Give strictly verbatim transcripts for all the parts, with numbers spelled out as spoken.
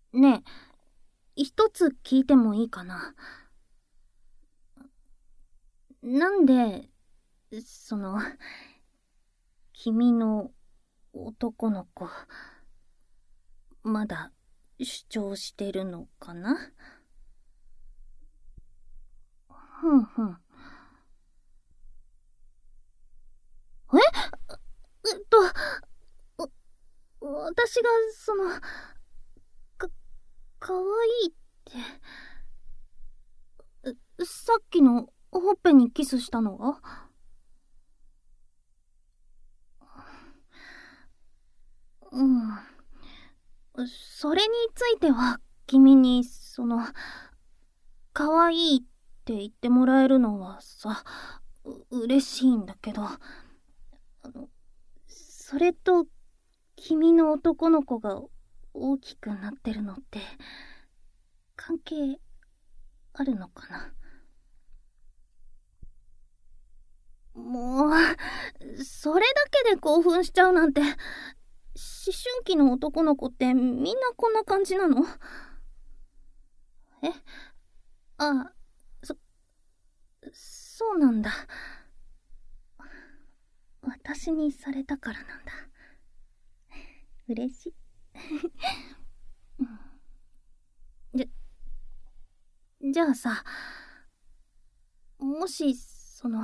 ねえ、一つ聞いてもいいかな。なんで、その、君の男の子、まだ主張してるのかな？ふんふん。え？えっと、私が、その、か、かわいいって、さっきのほっぺにキスしたのは？うん。それについては、君に、その、かわいいって言ってもらえるのはさ、う、嬉しいんだけど、あの、それと、君の男の子が大きくなってるのって、関係あるのかな？もう、それだけで興奮しちゃうなんて、思春期の男の子ってみんなこんな感じなの？え？あ、そ、そうなんだ。私にされたからなんだ。嬉しい。じゃ、じゃあさ、もし、その、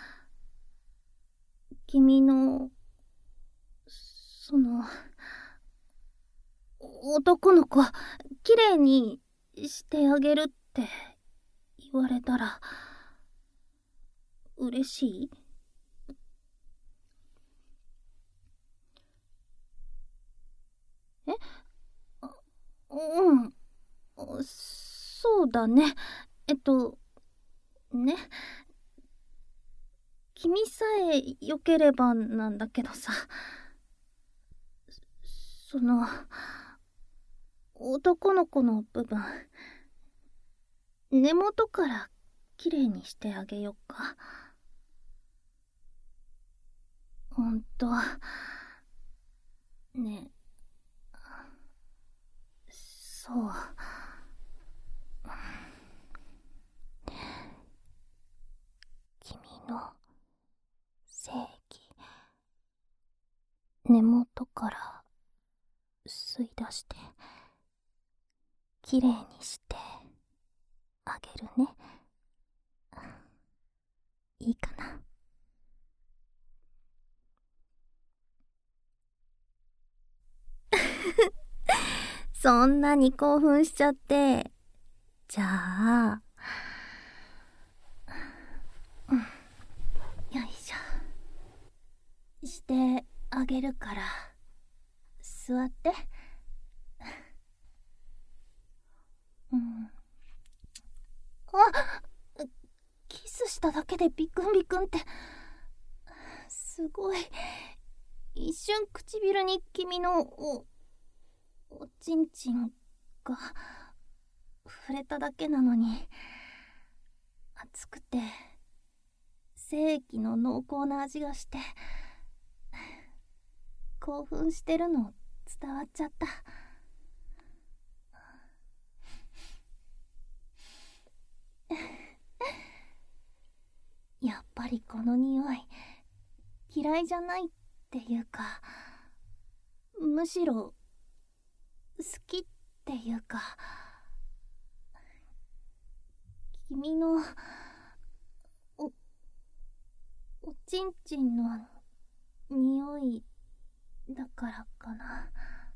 君の、その、男の子、綺麗にしてあげるって言われたら、嬉しい？え？うん、そうだね。えっと、ね。君さえ良ければなんだけどさ、その、男の子の部分、根元から綺麗にしてあげようか。ほんと、ね、そう。君の正義、根元から吸い出して、綺麗にしてあげるね。いいかな？そんなに興奮しちゃって。じゃあ、うん、よいしょ。してあげるから、座って。うん。あ、キスしただけでビクンビクンって、すごい。一瞬唇に君のお、おちんちんが触れただけなのに、熱くて、精液の濃厚な味がして、興奮してるの伝わっちゃった。やっぱりこの匂い嫌いじゃないっていうか、むしろ好きっていうか、君のお、おちんちんの匂いだからかな。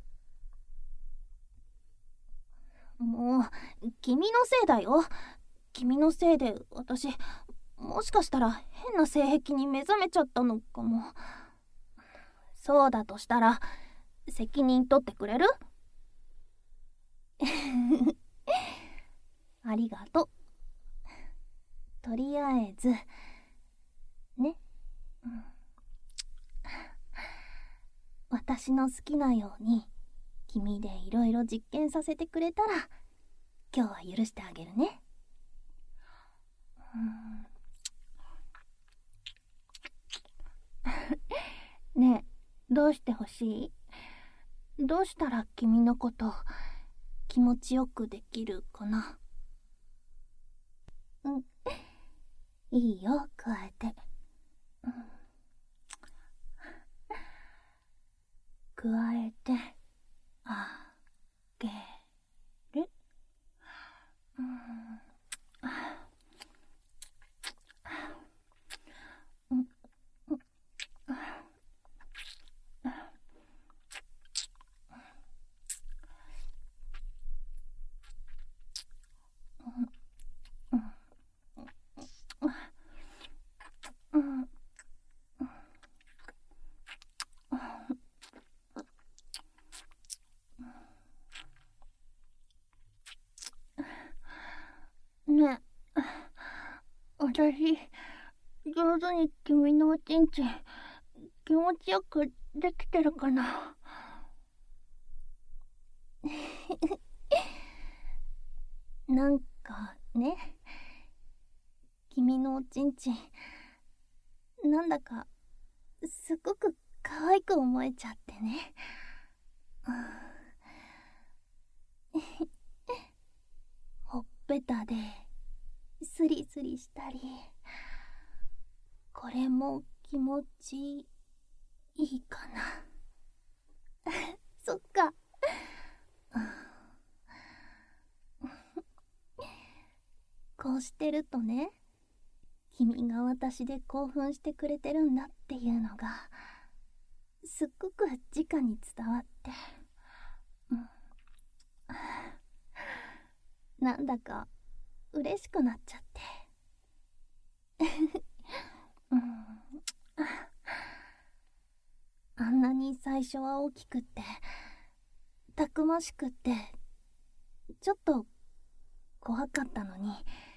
もう君のせいだよ。君のせいで私、もしかしたら変な性癖に目覚めちゃったのかも。そうだとしたら責任取ってくれる？ありがとう。とりあえずね、うん、私の好きなように君でいろいろ実験させてくれたら今日は許してあげるね。うん、ねえ、どうしてほしい？どうしたら君のこと気持ちよくできるかな。うん、いいよ、加えて。うん、加えてあげる。うん、うん、うん、ねえ、私、上手に君のおちんちん気持ちよくできてるかな。なんかね、君のおちんちんなんだかすごく可愛く思えちゃってね。ほっぺたでスリスリしたり、これも気持ちいいかな。そっか。こうしてるとね、君が私で興奮してくれてるんだっていうのがすっごく直に伝わって、うん、なんだか嬉しくなっちゃって。うん、あんなに最初は大きくってたくましくってちょっと怖かったのに、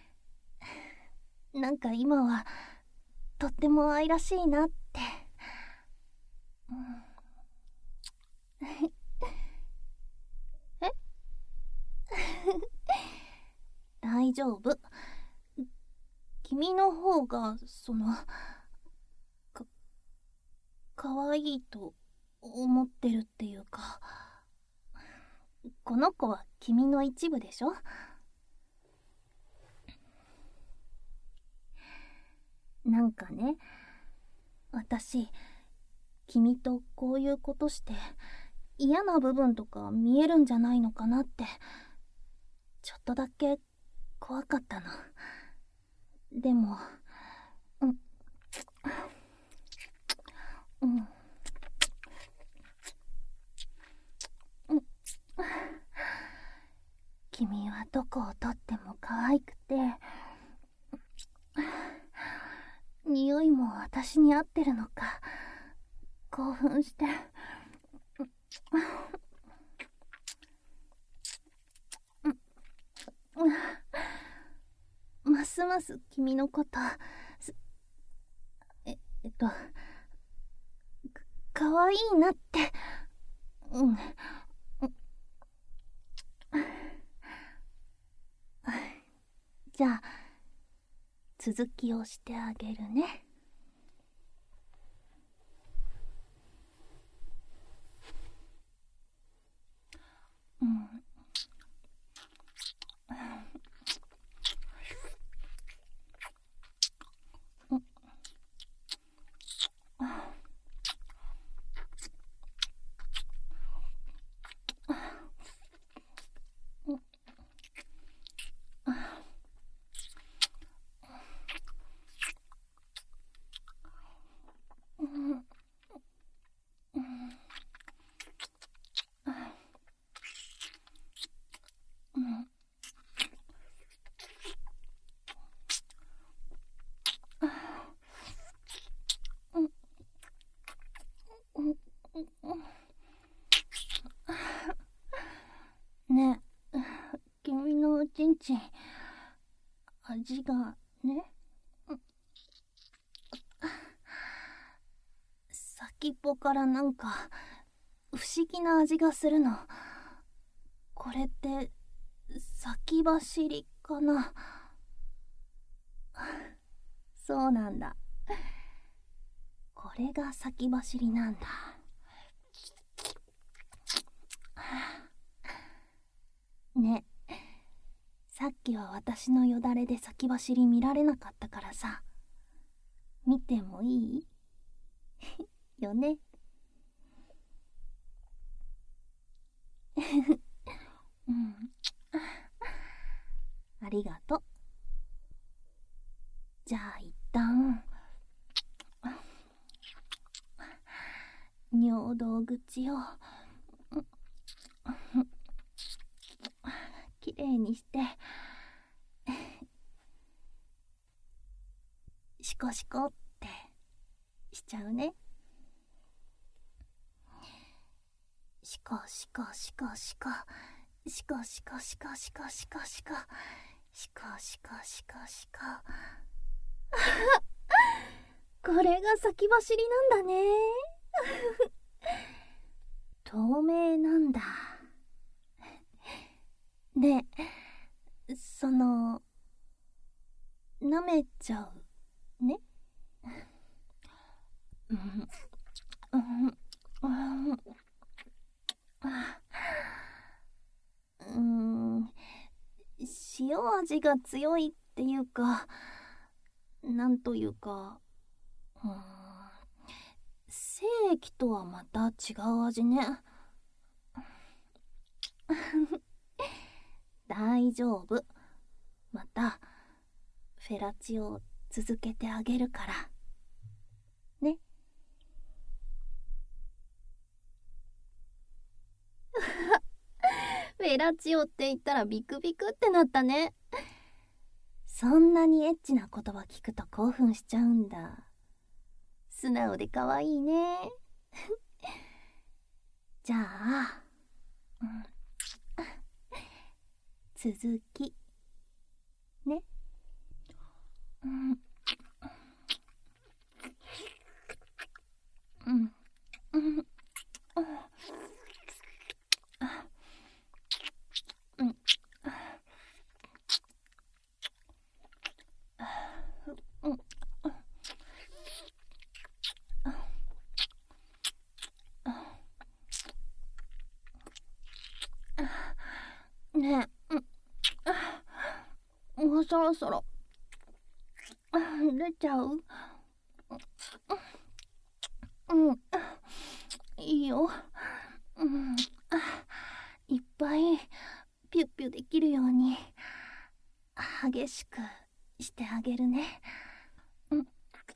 なんか今はとっても愛らしいなって。うん、え大丈夫。君の方がそのか可愛いと思ってるっていうか、この子は君の一部でしょ。なんかね、私君とこういうことして嫌な部分とか見えるんじゃないのかなってちょっとだけ怖かったの。でも、うん、うん、うん、君はどこをとっても可愛くて、匂いも私に合ってるのか興奮して、ますます君のことええっとかわいいなって。うん、じゃあ続きをしてあげるね。うん、ねえ、君のおちんちん味がね、先っぽからなんか不思議な味がするの。これって先走りかな。そうなんだ、これが先走りなんだ。 。 ね、さっきは私のよだれで先走り見られなかったからさ、見てもいいよね。うん、ありがと。じゃあ一旦尿道口をきれいにしてシコシコってしちゃうね。シコシコシコシコシコシコシコシコシコシコシコシコシコシコこれが先走りなんだね。透明なんだ。で、その舐めちゃうね。うんうんうん、塩味が強いっていうか、なんというか、うん、精液とはまた違う味ね。大丈夫。またフェラチオを続けてあげるからね。フェラチオって言ったらビクビクってなったね。そんなにエッチな言葉聞くと興奮しちゃうんだ。素直で可愛いね。じゃあ、うん、続きね。うんうんうんねえ、もうそろそろ出ちゃう？うん、いいよ。うん、いっぱいピュッピュできるように激しくしてあげるね。うん、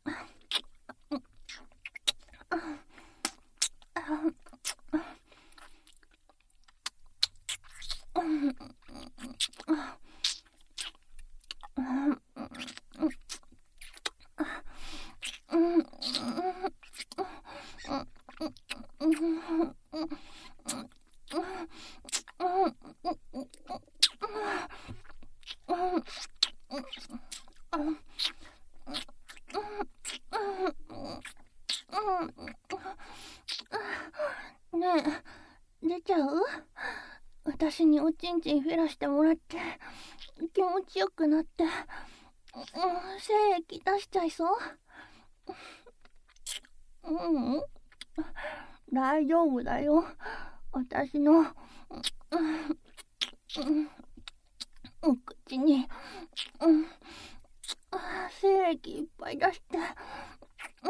ねえ、出ちゃう？私におちんちんフェラしてもらって気持ちよくなって、うん、精液出しちゃいそう？うん、大丈夫だよ。私の、うん、お口に、うん、精液いっぱい出して、うん、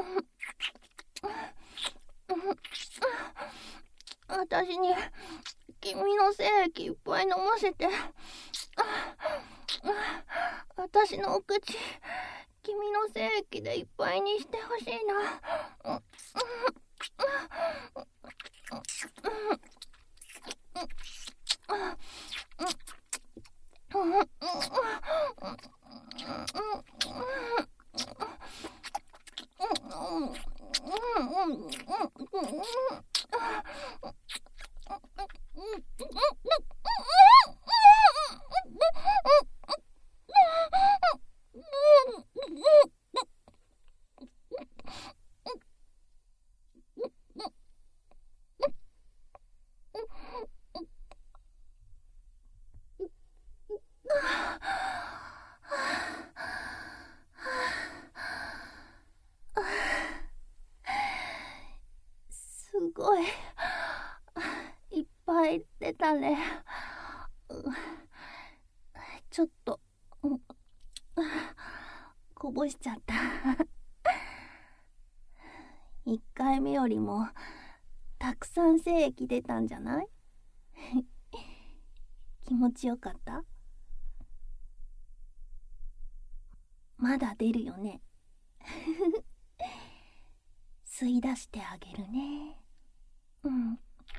私に君の精液いっぱい飲ませて、私のお口君の精液でいっぱいにしてほしいな。 ちょっと、うん、こぼしちゃった。いっかいめよりもたくさん精液出たんじゃない？気持ちよかった？まだ出るよね。吸い出してあげるね。うん。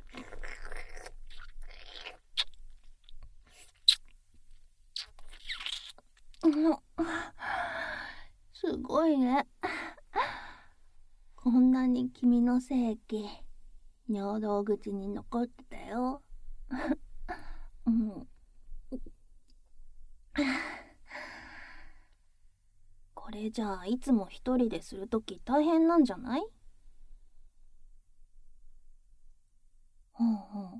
すごいね。こんなに君の精液尿道口に残ってたよ。うん。これじゃあいつも一人でするとき大変なんじゃない？うんうん。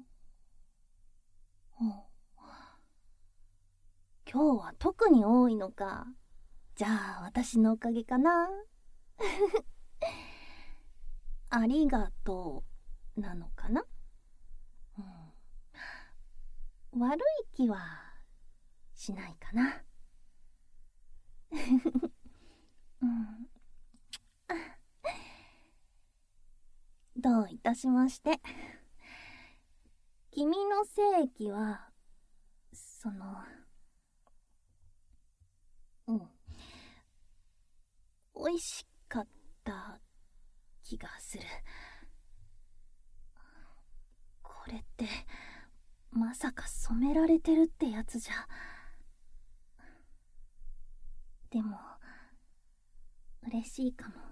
うん。今日は特に多いのか。じゃあ私のおかげかな。ありがとうなのかな。うん、悪い気はしないかな。うん、どういたしまして。君の精液はそのうん美味しかった気がする。これってまさか染められてるってやつじゃ。でも嬉しいかも。